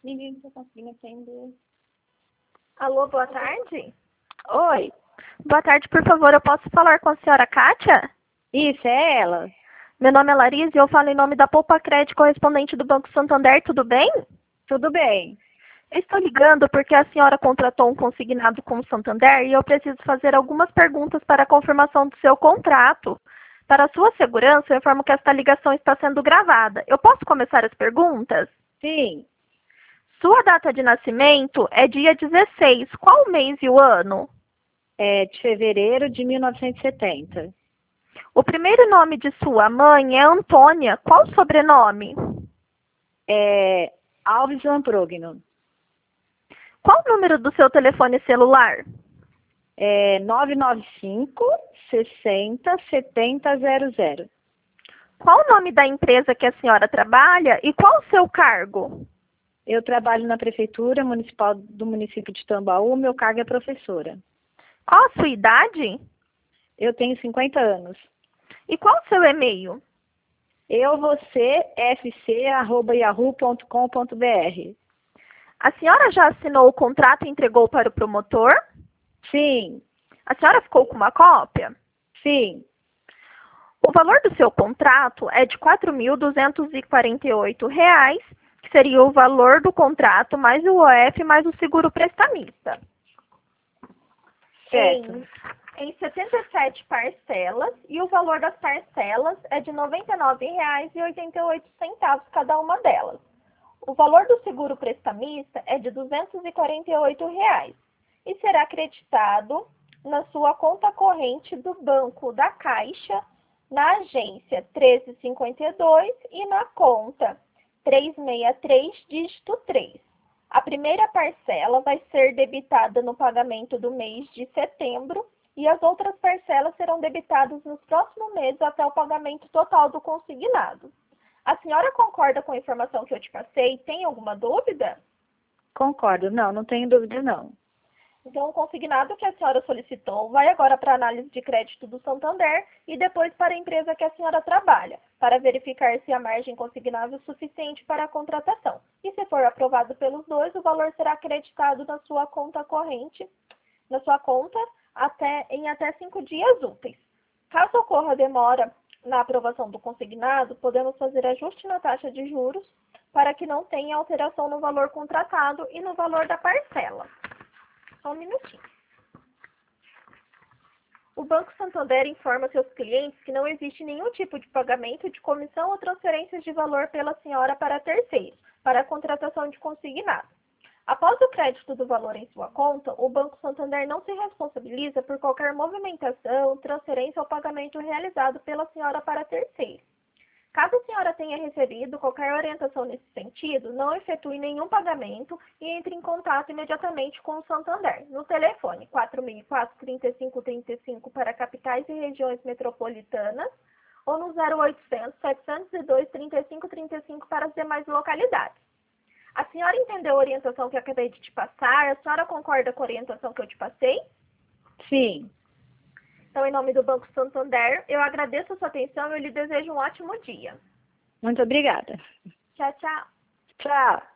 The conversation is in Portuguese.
Ninguém está conseguindo atender. Alô, boa tarde. Oi, Boa tarde, por favor, eu posso falar com a senhora Kátia? isso é ela? Meu nome é Larissa e eu falo em nome da Poupa Crédito, correspondente do Banco Santander, tudo bem? Tudo bem. Eu estou ligando porque a senhora contratou um consignado com o Santander e eu preciso fazer algumas perguntas para a confirmação do seu contrato. Para a sua segurança, eu informo que esta ligação está sendo gravada. Eu posso começar as perguntas? Sim, Sua data de nascimento é dia 16. Qual o mês e o ano? é de fevereiro de 1970. O primeiro nome de sua mãe é Antônia. Qual o sobrenome? É Alves Lamprogno. Qual o número do seu telefone celular? É 995 60 70 00. Qual o nome da empresa que a senhora trabalha e qual o seu cargo? Eu trabalho na Prefeitura Municipal do município de Tambaú. Meu cargo é professora. Qual a sua idade? Eu tenho 50 anos. E qual o seu e-mail? fc@yahoo.com.br. A senhora já assinou o contrato e entregou para o promotor? Sim, A senhora ficou com uma cópia? sim. O valor do seu contrato é de R$ 4.248, que seria o valor do contrato mais o OF mais o seguro prestamista. Certo. Em 77 parcelas, e o valor das parcelas é de R$ 99,88 cada uma delas. O valor do seguro prestamista é de R$ 248 e será acreditado na sua conta corrente do Banco da Caixa, na agência 1352 e na conta 363, dígito 3. A primeira parcela vai ser debitada no pagamento do mês de setembro e as outras parcelas serão debitadas nos próximos meses até o pagamento total do consignado. A senhora concorda com a informação que eu te passei? Tem alguma dúvida? Concordo. Não tenho dúvida não. Então, o consignado que a senhora solicitou vai agora para a análise de crédito do Santander e depois para a empresa que a senhora trabalha, para verificar se a margem consignável é suficiente para a contratação. E se for aprovado pelos dois, o valor será acreditado na sua conta corrente, na sua conta, em até 5 dias úteis. Caso ocorra demora na aprovação do consignado, podemos fazer ajuste na taxa de juros para que não tenha alteração no valor contratado e no valor da parcela. Só um minutinho. O Banco Santander informa seus clientes que não existe nenhum tipo de pagamento de comissão ou transferências de valor pela senhora para terceiros, para a contratação de consignado. Após o crédito do valor em sua conta, o Banco Santander não se responsabiliza por qualquer movimentação, transferência ou pagamento realizado pela senhora para terceiros. Caso a senhora tenha recebido qualquer orientação nesse sentido, não efetue nenhum pagamento e entre em contato imediatamente com o Santander, no telefone 4004-3535 para capitais e regiões metropolitanas ou no 0800-702-3535 para as demais localidades. A senhora entendeu a orientação que eu acabei de te passar? A senhora concorda com a orientação que eu te passei? Sim. Então, em nome do Banco Santander, eu agradeço a sua atenção e eu lhe desejo um ótimo dia. Muito obrigada. Tchau, tchau. Tchau.